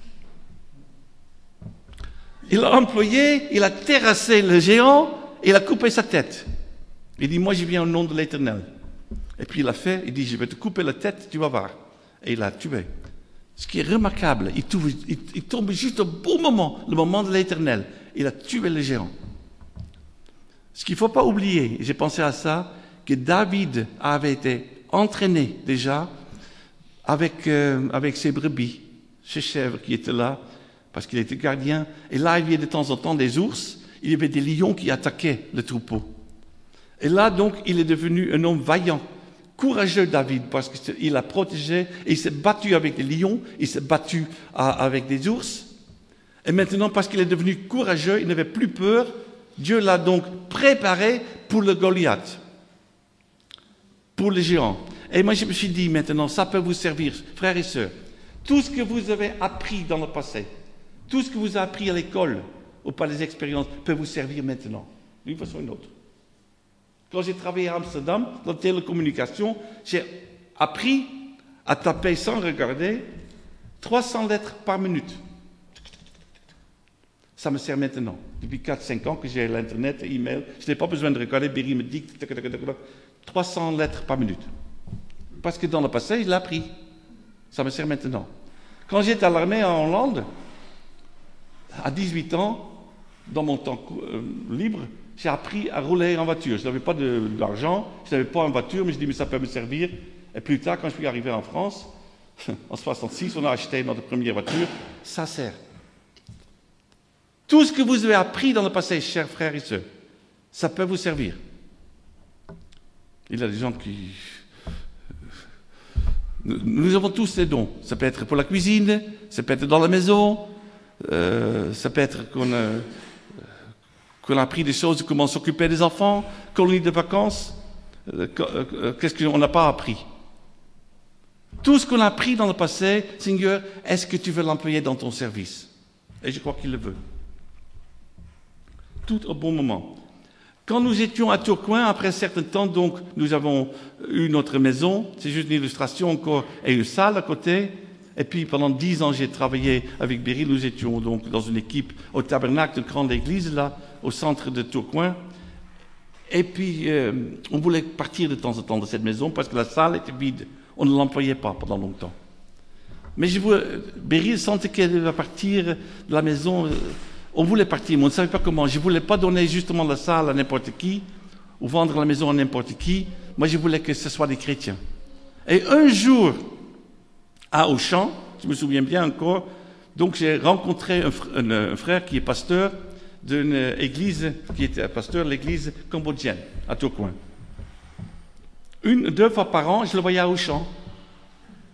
S1: Il a employé, il a terrassé le géant, et il a coupé sa tête. Il dit, moi je viens au nom de l'Éternel. Et puis il a fait, il dit, je vais te couper la tête, tu vas voir. Et il l'a tué. Ce qui est remarquable, il tombe, il, il tombe juste au bon moment, le moment de l'Éternel. Il a tué le géant. Ce qu'il ne faut pas oublier, j'ai pensé à ça, que David avait été entraîné déjà avec, euh, avec ses brebis, ses chèvres qui étaient là, parce qu'il était gardien. Et là, il y avait de temps en temps des ours, il y avait des lions qui attaquaient le troupeau. Et là, donc, il est devenu un homme vaillant, courageux, David, parce qu'il a protégé, et il s'est battu avec des lions, il s'est battu à, avec des ours. Et maintenant, parce qu'il est devenu courageux, il n'avait plus peur, Dieu l'a donc préparé pour le Goliath, pour le géant. Et moi, je me suis dit, maintenant, ça peut vous servir, frères et sœurs. Tout ce que vous avez appris dans le passé, tout ce que vous avez appris à l'école, ou par les expériences, peut vous servir maintenant, d'une façon ou d'une autre. Quand j'ai travaillé à Amsterdam, dans la télécommunication, j'ai appris à taper sans regarder trois cents lettres par minute. Ça me sert maintenant. Depuis quatre cinq ans que j'ai l'Internet, l'email, je n'ai pas besoin de regarder, Berry me dit trois cents lettres par minute. Parce que dans le passé, je l'ai appris. Ça me sert maintenant. Quand j'étais à l'armée en Hollande, à dix-huit ans, dans mon temps euh, libre, j'ai appris à rouler en voiture. Je n'avais pas de, d'argent, je n'avais pas une voiture, mais je dis, mais ça peut me servir. Et plus tard, quand je suis arrivé en France, en soixante-six, on a acheté notre première voiture, ça sert. Tout ce que vous avez appris dans le passé, chers frères et sœurs, ça peut vous servir. Il y a des gens qui... Nous avons tous ces dons. Ça peut être pour la cuisine, ça peut être dans la maison, euh, ça peut être qu'on a, qu'on a appris des choses, comment s'occuper des enfants, colonie de vacances. Euh, qu'est-ce qu'on n'a pas appris? Tout ce qu'on a appris dans le passé, Seigneur, est-ce que tu veux l'employer dans ton service? Et je crois qu'il le veut. Tout au bon moment. Quand nous étions à Tourcoing, après un certain temps, donc, nous avons eu notre maison, c'est juste une illustration encore, et une salle à côté. Et puis, pendant dix ans, j'ai travaillé avec Berry. Nous étions donc dans une équipe au tabernacle de grande église, là, au centre de Tourcoing. Et puis, euh, on voulait partir de temps en temps de cette maison parce que la salle était vide. On ne l'employait pas pendant longtemps. Mais je voulais, Berry sentait qu'elle va partir de la maison. Euh, On voulait partir, mais on ne savait pas comment. Je ne voulais pas donner justement la salle à n'importe qui, ou vendre la maison à n'importe qui. Moi, je voulais que ce soit des chrétiens. Et un jour, à Auchan, je me souviens bien encore, donc j'ai rencontré un, fr- un, un frère qui est pasteur d'une église, qui était pasteur de l'église cambodgienne, à Tourcoing. Une, deux fois par an, je le voyais à Auchan.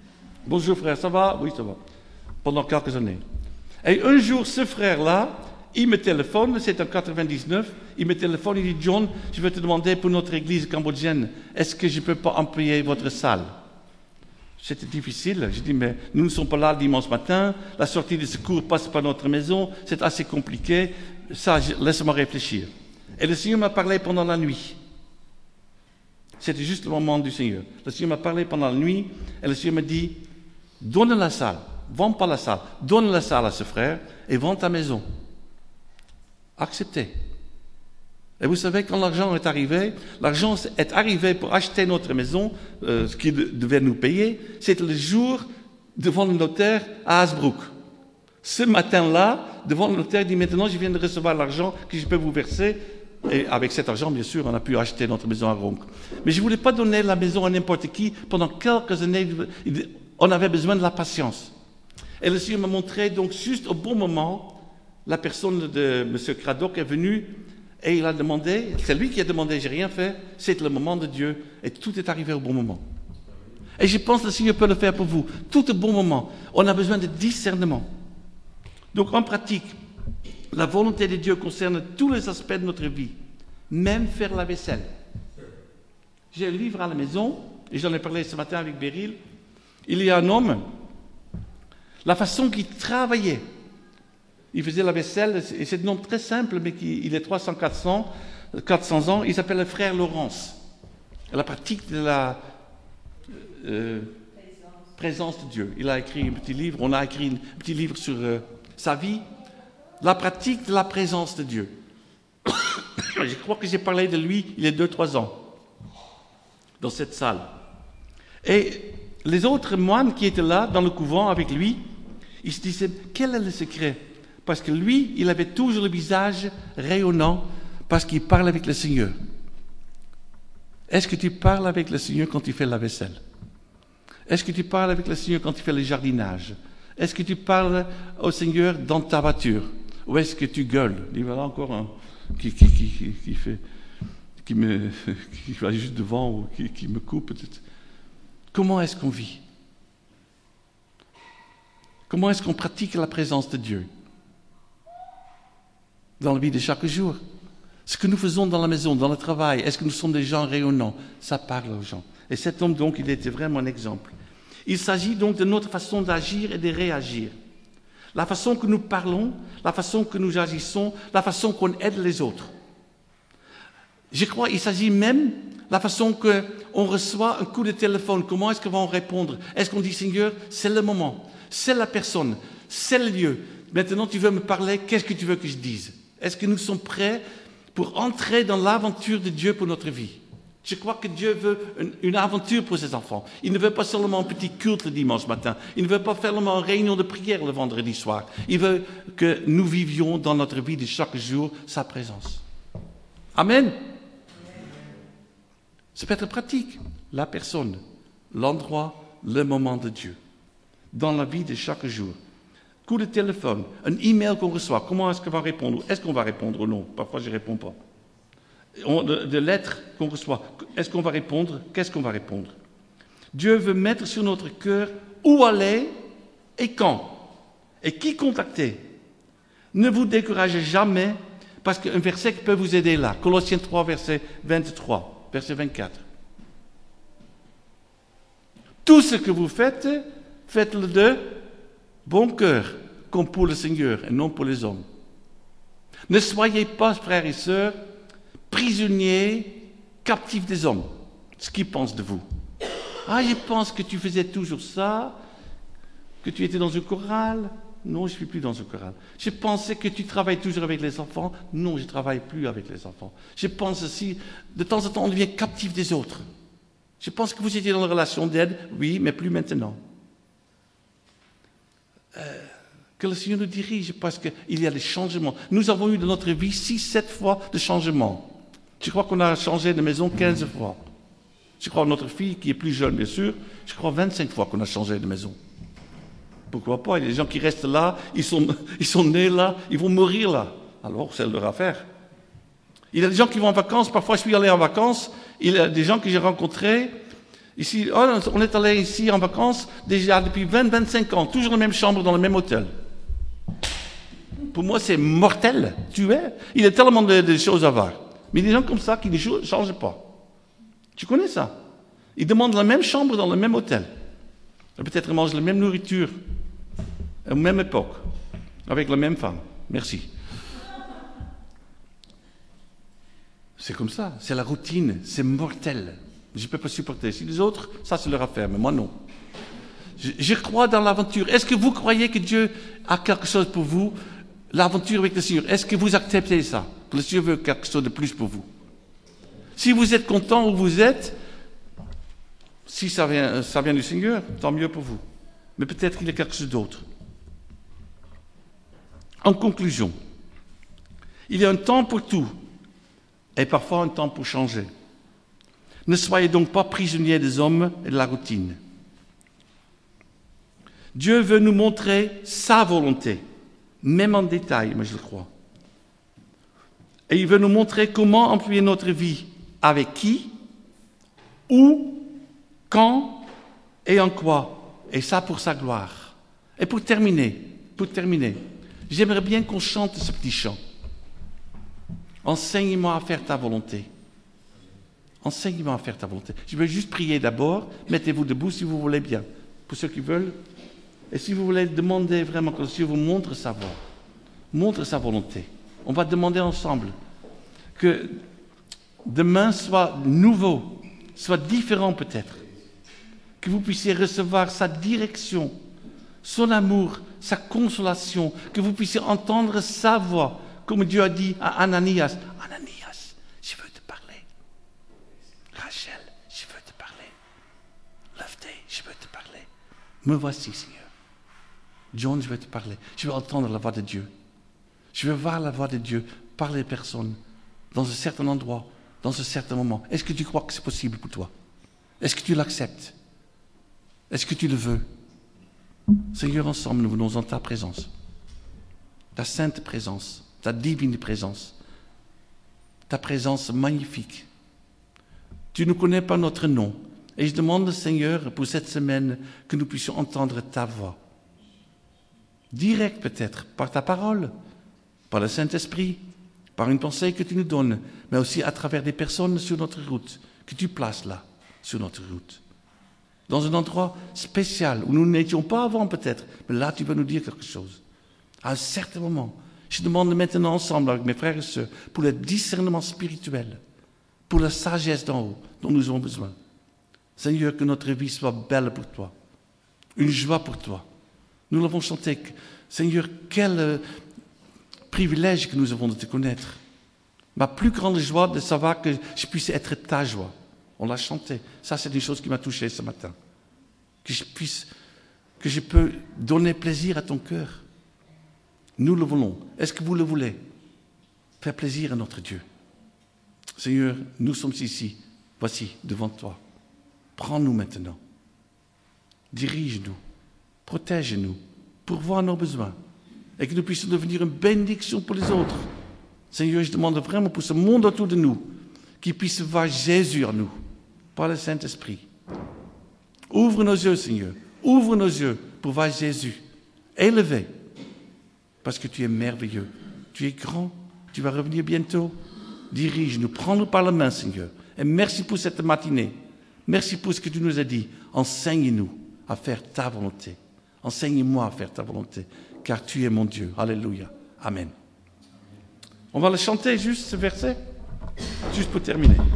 S1: Bonjour frère, ça va? Oui, ça va. Pendant quelques années. Et un jour, ce frère-là, il me téléphone, c'est en quatre-vingt-dix-neuf, il me téléphone, il dit « John, je vais te demander pour notre église cambodgienne, est-ce que je ne peux pas employer votre salle ?» C'était difficile. Je dis « mais nous ne sommes pas là dimanche matin, la sortie de secours passe par notre maison, c'est assez compliqué, ça, laisse-moi réfléchir. » Et le Seigneur m'a parlé pendant la nuit. C'était juste le moment du Seigneur. Le Seigneur m'a parlé pendant la nuit, et le Seigneur m'a dit « donne la salle, vends pas la salle, donne la salle à ce frère, et vends ta maison. » Acceptez. Et vous savez, quand l'argent est arrivé, l'argent est arrivé pour acheter notre maison, euh, ce qu'il devait nous payer, c'était le jour devant le notaire à Hasbrook. Ce matin-là, devant le notaire, il dit maintenant je viens de recevoir l'argent que je peux vous verser. Et avec cet argent, bien sûr, on a pu acheter notre maison à Ronc. Mais je ne voulais pas donner la maison à n'importe qui. Pendant quelques années, on avait besoin de la patience. Et le Seigneur m'a montré, donc, juste au bon moment, la personne de M. Craddock est venue et il a demandé, c'est lui qui a demandé, j'ai rien fait, c'est le moment de Dieu et tout est arrivé au bon moment. Et je pense que le Seigneur peut le faire pour vous, tout au bon moment. On a besoin de discernement. Donc en pratique, la volonté de Dieu concerne tous les aspects de notre vie, même faire la vaisselle. J'ai un livre à la maison, et j'en ai parlé ce matin avec Beryl. Il y a un homme, la façon qu'il travaillait, il faisait la vaisselle, et c'est un homme très simple, mais qui, il est trois cents, quatre cents, quatre cents ans, il s'appelle le frère Laurence. La pratique de la euh, présence de Dieu. Il a écrit un petit livre, on a écrit un petit livre sur euh, sa vie, la pratique de la présence de Dieu. Je crois que j'ai parlé de lui il y a deux, trois ans, dans cette salle. Et les autres moines qui étaient là, dans le couvent avec lui, ils se disaient, quel est le secret ? Parce que lui, il avait toujours le visage rayonnant, parce qu'il parle avec le Seigneur. Est-ce que tu parles avec le Seigneur quand tu fais la vaisselle? Est-ce que tu parles avec le Seigneur quand tu fais le jardinage? Est-ce que tu parles au Seigneur dans ta voiture? Ou est-ce que tu gueules? Il y en a encore un qui, qui, qui, qui, qui fait, qui me, qui va juste devant ou qui, qui me coupe peut-être. Comment est-ce qu'on vit? Comment est-ce qu'on pratique la présence de Dieu dans la vie de chaque jour? Ce que nous faisons dans la maison, dans le travail, est-ce que nous sommes des gens rayonnants? Ça parle aux gens. Et cet homme, donc, il était vraiment un exemple. Il s'agit donc de notre façon d'agir et de réagir. La façon que nous parlons, la façon que nous agissons, la façon qu'on aide les autres. Je crois qu'il s'agit même de la façon qu'on reçoit un coup de téléphone. Comment est-ce qu'on va en répondre? Est-ce qu'on dit, Seigneur, c'est le moment, c'est la personne, c'est le lieu. Maintenant, tu veux me parler, qu'est-ce que tu veux que je dise? Est-ce que nous sommes prêts pour entrer dans l'aventure de Dieu pour notre vie? Je crois que Dieu veut une, une aventure pour ses enfants. Il ne veut pas seulement un petit culte le dimanche matin. Il ne veut pas faire seulement une réunion de prière le vendredi soir. Il veut que nous vivions dans notre vie de chaque jour sa présence. Amen. Ça peut être pratique. La personne, l'endroit, le moment de Dieu. Dans la vie de chaque jour. Coup de téléphone, un email qu'on reçoit. Comment est-ce qu'on va répondre? Est-ce qu'on va répondre ou non? Parfois, je ne réponds pas. De, de lettres qu'on reçoit. Est-ce qu'on va répondre? Qu'est-ce qu'on va répondre? Dieu veut mettre sur notre cœur où aller et quand. Et qui contacter. Ne vous découragez jamais parce qu'un verset qui peut vous aider là. Colossiens trois, verset vingt-trois, verset vingt-quatre. Tout ce que vous faites, faites-le de bon cœur, comme pour le Seigneur et non pour les hommes. Ne soyez pas, frères et sœurs, prisonniers, captifs des hommes, ce qu'ils pensent de vous. Ah, je pense que tu faisais toujours ça, que tu étais dans un choral. Non, je ne suis plus dans un choral. Je pensais que tu travailles toujours avec les enfants. Non, je ne travaille plus avec les enfants. Je pense aussi, de temps en temps, on devient captif des autres. Je pense que vous étiez dans une relation d'aide, oui, mais plus maintenant. Euh, que le Seigneur nous dirige, parce qu'il y a des changements. Nous avons eu dans notre vie six, sept fois de changements. Je crois qu'on a changé de maison quinze fois. Je crois que notre fille, qui est plus jeune, bien sûr, je crois vingt-cinq fois qu'on a changé de maison. Pourquoi pas? Il y a des gens qui restent là, ils sont, ils sont nés là, ils vont mourir là. Alors, c'est leur affaire. Il y a des gens qui vont en vacances. Parfois, je suis allé en vacances. Il y a des gens que j'ai rencontrés. Ici, oh, on est allé ici en vacances déjà depuis vingt, vingt-cinq ans. Toujours dans la même chambre, dans le même hôtel. pour moi, c'est mortel. Tu es. Il y a tellement de, de choses à voir. Mais des gens comme ça qui ne changent pas. Tu connais ça? Ils demandent la même chambre dans le même hôtel. Peut-être ils mangent la même nourriture, à la même époque, avec la même femme. Merci. C'est comme ça. C'est la routine. C'est mortel. Je ne peux pas supporter. Si les autres, ça c'est leur affaire, mais moi non. Je, je crois dans l'aventure. Est-ce que vous croyez que Dieu a quelque chose pour vous? L'aventure avec le Seigneur. Est-ce que vous acceptez ça? Que le Seigneur veut quelque chose de plus pour vous? Si vous êtes content où vous êtes, si ça vient, ça vient du Seigneur, tant mieux pour vous. Mais peut-être qu'il y a quelque chose d'autre. En conclusion, il y a un temps pour tout et parfois un temps pour changer. Ne soyez donc pas prisonniers des hommes et de la routine. Dieu veut nous montrer sa volonté, même en détail, mais je le crois. Et il veut nous montrer comment employer notre vie, avec qui, où, quand et en quoi. Et ça pour sa gloire. Et pour terminer, pour terminer, j'aimerais bien qu'on chante ce petit chant. Enseigne-moi à faire ta volonté. Enseigne-moi à faire ta volonté. Je vais juste prier d'abord. Mettez-vous debout si vous voulez bien. Pour ceux qui veulent. Et si vous voulez demander vraiment que le Seigneur vous montre sa voie, montre sa volonté. On va demander ensemble que demain soit nouveau, soit différent peut-être. Que vous puissiez recevoir sa direction, son amour, sa consolation. Que vous puissiez entendre sa voix. Comme Dieu a dit à Ananias, Ananias, je veux te parler. Rachel, je veux te parler. Lefté, je veux te parler. Me voici, Seigneur. John, je veux te parler. Je veux entendre la voix de Dieu. Je veux voir la voix de Dieu par les personnes, dans un certain endroit, dans un certain moment. Est-ce que tu crois que c'est possible pour toi? Est-ce que tu l'acceptes? Est-ce que tu le veux? Seigneur, ensemble, nous venons en ta présence. Ta sainte présence. Ta divine présence, ta présence magnifique. Tu ne connais pas notre nom. Et je demande, Seigneur, pour cette semaine, que nous puissions entendre ta voix. Direct peut-être, par ta parole, par le Saint-Esprit, par une pensée que tu nous donnes, mais aussi à travers des personnes sur notre route, que tu places là, sur notre route. Dans un endroit spécial, où nous n'étions pas avant peut-être, mais là tu vas nous dire quelque chose. À un certain moment, je demande maintenant ensemble avec mes frères et sœurs pour le discernement spirituel, pour la sagesse d'en haut dont nous avons besoin. Seigneur, que notre vie soit belle pour toi, une joie pour toi. Nous l'avons chanté. Seigneur, quel euh, privilège que nous avons de te connaître. Ma plus grande joie de savoir que je puisse être ta joie. On l'a chanté. Ça, c'est une chose qui m'a touché ce matin. Que je puisse, que je peux donner plaisir à ton cœur. Nous le voulons. Est-ce que vous le voulez? Faire plaisir à notre Dieu. Seigneur, nous sommes ici. Voici, devant toi. Prends-nous maintenant. Dirige-nous. Protège-nous. Pourvois nos besoins. Et que nous puissions devenir une bénédiction pour les autres. Seigneur, je demande vraiment pour ce monde autour de nous, qu'ils puissent voir Jésus en nous, par le Saint-Esprit. Ouvre nos yeux, Seigneur. Ouvre nos yeux pour voir Jésus. Élevé. Parce que tu es merveilleux. Tu es grand. Tu vas revenir bientôt. Dirige-nous. Prends-nous par la main, Seigneur. Et merci pour cette matinée. Merci pour ce que tu nous as dit. Enseigne-nous à faire ta volonté. Enseigne-moi à faire ta volonté. Car tu es mon Dieu. Alléluia. Amen. On va le chanter juste ce verset. Juste pour terminer.